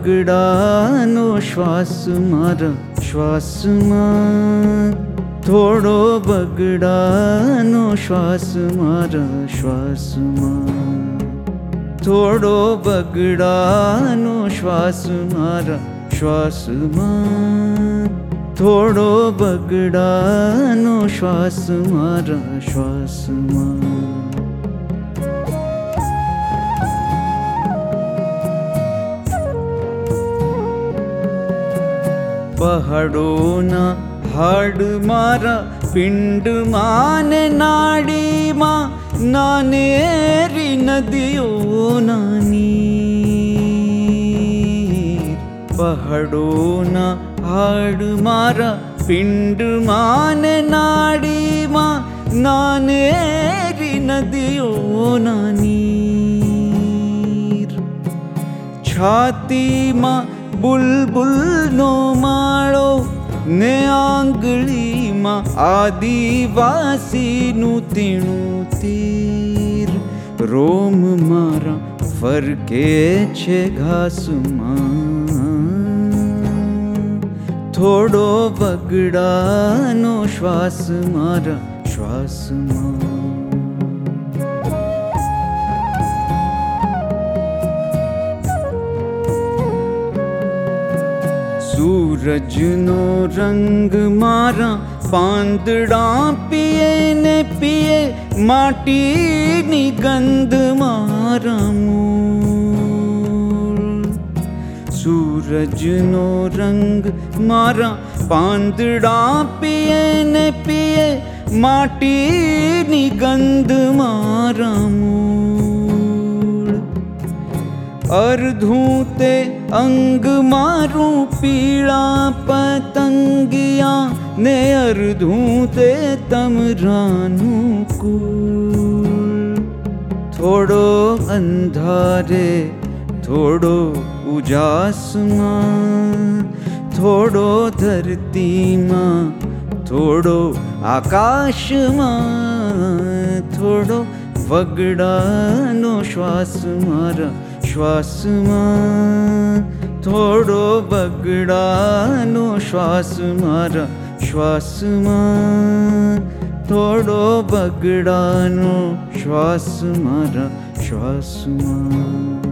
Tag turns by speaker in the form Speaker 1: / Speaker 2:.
Speaker 1: બગડાનો શ્વાસ મારા શ્વાસમાં, થોડો બગડાનો શ્વાસ મારા શ્વાસમાં, થોડો બગડાનો શ્વાસ મારા શ્વાસમાં, થોડો બગડાનો શ્વાસ મારા શ્વાસમાં. પહાડોના હાડ મારા પિંડમાં ને નાડીમાં, નાનેરી નદીઓના નીર. પહાડોના હાડ મારા પિંડમાં ને નાડીમાં, નાનેરી નદીઓના નીર. છાતીમાં બુલબુલનો માળો ને આંગળીમાં આદિવાસીનું તીણું તીર. રોમ મારા ફરકે છે ઘાસમાં, થોડો બગડાનો શ્વાસ મારા શ્વાસમાં. સૂરજનો રંગ મારા પાંદડા પીએ ને પીએ, માટીની ગંધ મારા મૂળ. સૂરજનો રંગ મારા પાંદડા પીએ ને પીએ, માટીની ગંધ મારા મૂળ. અર્ધું તે અંગ મારું પીળા પતંગિયા ને, અર્ધું તે તમરાનું કુળ. થોડો અંધારે થોડો ઉજાસમાં, થોડો ધરતીમાં થોડો આકાશમાં, થોડો બગડાનો શ્વાસ મારા શ્વાસમાં, થોડો બગડાનો શ્વાસ મારા શ્વાસમાં, થોડો બગડાનો શ્વાસ મારા શ્વાસમાં.